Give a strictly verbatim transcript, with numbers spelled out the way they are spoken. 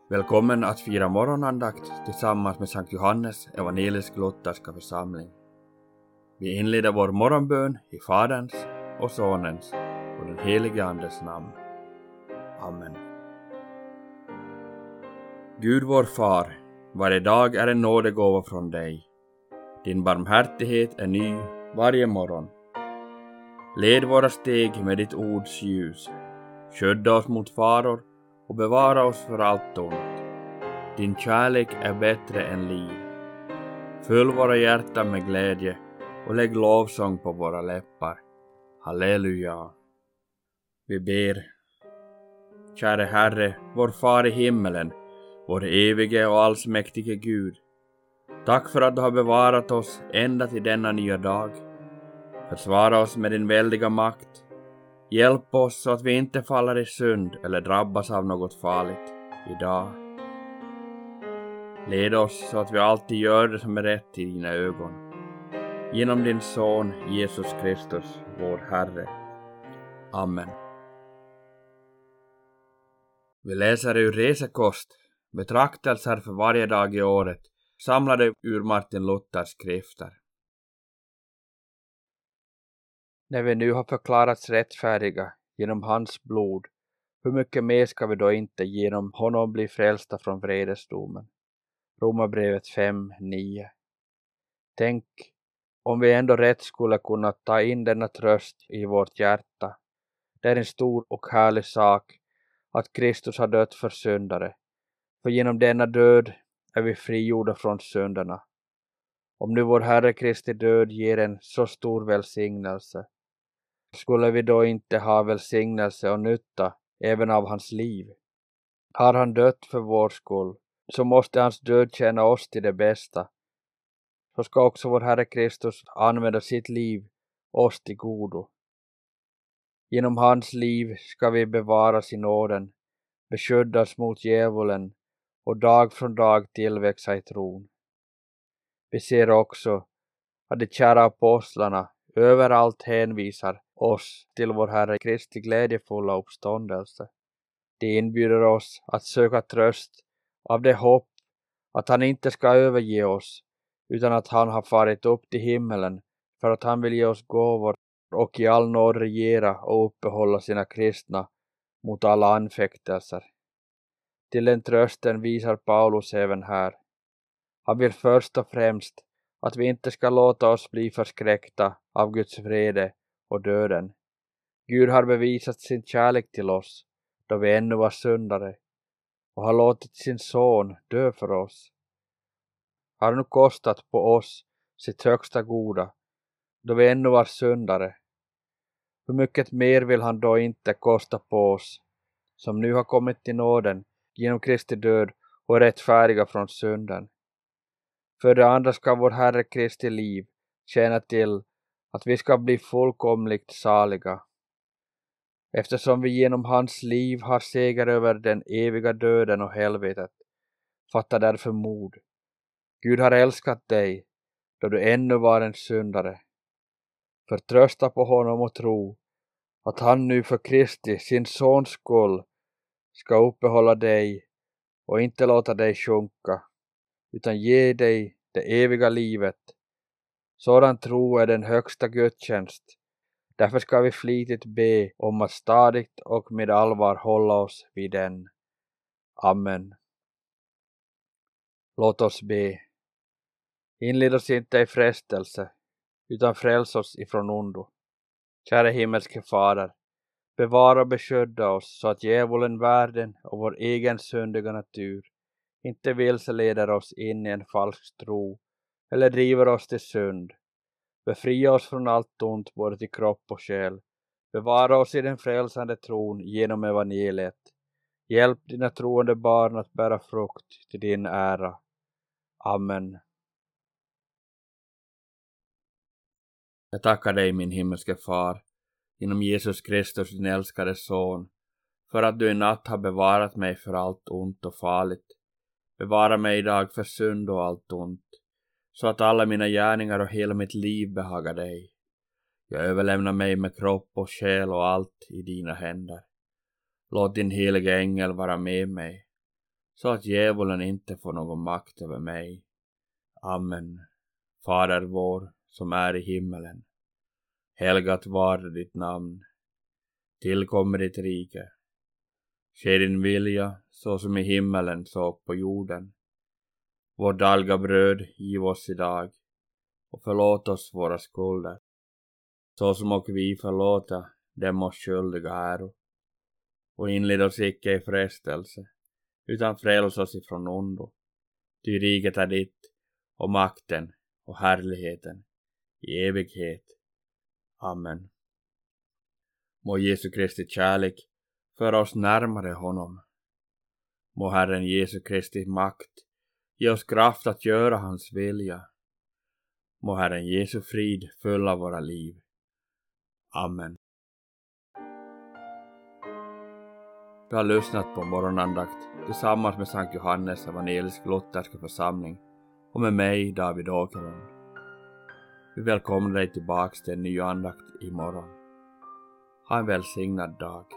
Välkommen att fira morgonandakt tillsammans med Sankt Johannes evangelisk-lutherska församling. Vi inleder vår morgonbön i Faderns och Sonens och den helige Andes namn. Amen. Gud vår far, varje dag är en nådegåva från dig. Din barmhärtighet är ny varje morgon. Led våra steg med ditt ords ljus. Skydda oss mot faror och bevara oss för allt ont. Din kärlek är bättre än liv. Fyll våra hjärtan med glädje och lägg lovsång på våra läppar. Halleluja. Vi ber. Käre Herre, vår far i himmelen, vår evige och allsmäktige Gud. Tack för att du har bevarat oss ända till denna nya dag. Försvara oss med din väldiga makt. Hjälp oss så att vi inte faller i synd eller drabbas av något farligt idag. Led oss så att vi alltid gör det som är rätt i dina ögon. Genom din son Jesus Kristus, vår Herre. Amen. Vi läser ur Resekost, betraktelser för varje dag i året, samlade ur Martin Luthers skrifter. När vi nu har förklarats rättfärdiga genom hans blod, hur mycket mer ska vi då inte genom honom bli frälsta från vredesdomen? Romarbrevet fem nio. Tänk om vi ändå rätt skulle kunna ta in denna tröst i vårt hjärta. Det är en stor och härlig sak att Kristus har dött för syndare. För genom denna död är vi frigjorda från synderna. Om nu vår Herre Kristi död ger en så stor välsignelse, skulle vi då inte ha välsignelse och nytta även av hans liv? Har han dött för vår skull, så måste hans död tjäna oss till det bästa. Så ska också vår Herre Kristus använda sitt liv oss till godo. Genom hans liv ska vi bevaras i nåden, beskyddas mot djävulen och dag från dag tillväxa i tron. Vi ser också att de kära apostlarna överallt hänvisar oss till vår Herre Kristi glädjefulla uppståndelse. De inbjuder oss att söka tröst av det hopp att han inte ska överge oss, utan att han har farit upp till himmelen för att han vill ge oss gåvor och i all nåd regera och uppehålla sina kristna mot alla anfäktelser. Till den trösten visar Paulus även här. Han vill först och främst att vi inte ska låta oss bli förskräckta av Guds vrede och döden. Gud har bevisat sin kärlek till oss då vi ännu var syndare och har låtit sin son dö för oss. Har nu kostat på oss sitt högsta goda då vi ännu var syndare. Hur mycket mer vill han då inte kosta på oss som nu har kommit till nåden genom Kristi död och är rättfärdiga från synden? För det andra ska vår Herre Kristi liv tjäna till att vi ska bli fullkomligt saliga. Eftersom vi genom hans liv har seger över den eviga döden och helvetet, fatta därför mod. Gud har älskat dig då du ännu var en syndare. Förtrösta på honom och tro att han nu för Kristi, sin sons skull, ska uppehålla dig och inte låta dig sjunka, utan ge dig det eviga livet. Sådan tro är den högsta gudstjänst. Därför ska vi flitigt be om att stadigt och med allvar hålla oss vid den. Amen. Låt oss be. Inled oss inte i frestelse, utan fräls oss ifrån ondo. Kära himmelske Fader, bevara och beskydda oss så att djävulen, världen och vår egen syndiga natur inte vilseleder oss in i en falsk tro eller driver oss till synd. Befria oss från allt ont både till kropp och själ. Bevara oss i den frälsande tron genom evangeliet. Hjälp dina troende barn att bära frukt till din ära. Amen. Jag tackar dig, min himmelske far, genom Jesus Kristus, din älskade son, för att du i natt har bevarat mig för allt ont och farligt. Bevara mig idag för synd och allt ont, så att alla mina gärningar och hela mitt liv behagar dig. Jag överlämnar mig med kropp och själ och allt i dina händer. Låt din heliga ängel vara med mig, så att djävulen inte får någon makt över mig. Amen. Fader vår som är i himmelen. Helgat var ditt namn. Tillkommer ditt rike. Ske din vilja så som i himmelen så på jorden. Vår dagliga bröd giv oss idag. Och förlåt oss våra skulder. Så som och vi förlåta dem oss skyldiga äro. Och inled oss icke i frestelse. Utan fräls oss ifrån ondo. Ty riket är ditt. Och makten och härligheten i evighet. Amen. Må Jesu Kristi kärlek föra oss närmare honom. Må Herren Jesu Kristi makt ge oss kraft att göra hans vilja. Må Herren Jesu frid fylla våra liv. Amen. Du har lyssnat på morgonandakt tillsammans med Sankt Johannes evangelisk lutherska församling och med mig David Åkerlund. Vi välkomnar dig tillbaks till en ny andakt imorgon. Ha en välsignad dag.